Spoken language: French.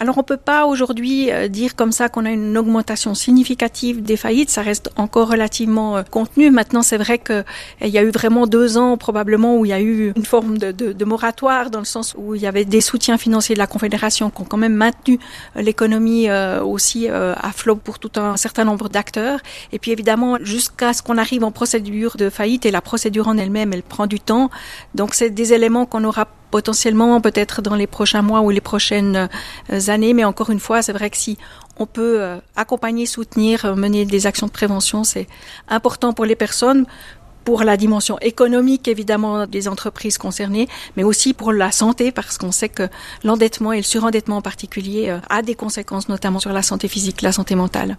Alors on peut pas aujourd'hui dire comme ça qu'on a une augmentation significative des faillites, ça reste encore relativement contenu. Maintenant c'est vrai qu'il y a eu vraiment 2 ans probablement où il y a eu une forme de moratoire dans le sens où il y avait des soutiens financiers de la Confédération qui ont quand même maintenu l'économie aussi à flot pour tout un certain nombre d'acteurs. Et puis évidemment jusqu'à ce qu'on arrive en procédure de faillite, et la procédure en elle-même elle prend du temps. Donc c'est des éléments qu'on aura potentiellement peut-être dans les prochains mois ou les prochaines années, mais encore une fois, c'est vrai que si on peut accompagner, soutenir, mener des actions de prévention, c'est important pour les personnes, pour la dimension économique évidemment des entreprises concernées, mais aussi pour la santé, parce qu'on sait que l'endettement et le surendettement en particulier a des conséquences notamment sur la santé physique, la santé mentale.